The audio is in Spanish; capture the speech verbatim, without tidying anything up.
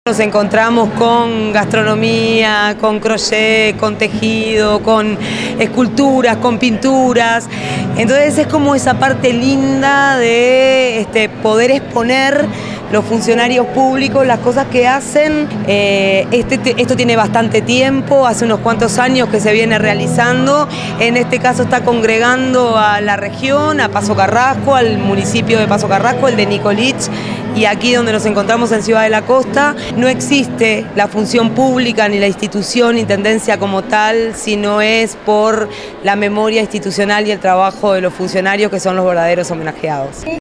Nos encontramos con gastronomía, con crochet, con tejido, con esculturas, con pinturas. Entonces es como esa parte linda de este, poder exponer los funcionarios públicos, las cosas que hacen. Eh, este, esto tiene bastante tiempo, hace unos cuantos años que se viene realizando. En este caso está congregando a la región, a Paso Carrasco, al municipio de Paso Carrasco, el de Nicolich, y aquí donde nos encontramos en Ciudad de la Costa. No existe la función pública ni la institución, intendencia como tal, sino es por la memoria institucional y el trabajo de los funcionarios que son los verdaderos homenajeados.